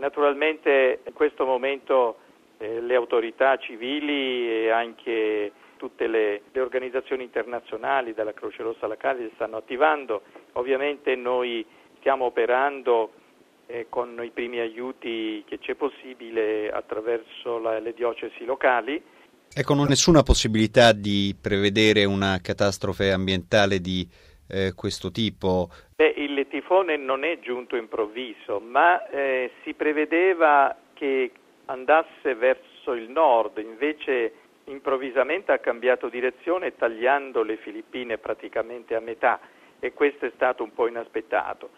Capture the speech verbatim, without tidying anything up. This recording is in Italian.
naturalmente in questo momento eh, le autorità civili e anche tutte le, le organizzazioni internazionali, dalla Croce Rossa alla Caritas, stanno attivando. Ovviamente noi stiamo operando eh, con i primi aiuti che c'è possibile attraverso la, le diocesi locali. Ecco, non nessuna possibilità di prevedere una catastrofe ambientale di eh, questo tipo? Beh, il tifone non è giunto improvviso, ma eh, si prevedeva che andasse verso il nord, invece improvvisamente ha cambiato direzione tagliando le Filippine praticamente a metà, e questo è stato un po' inaspettato.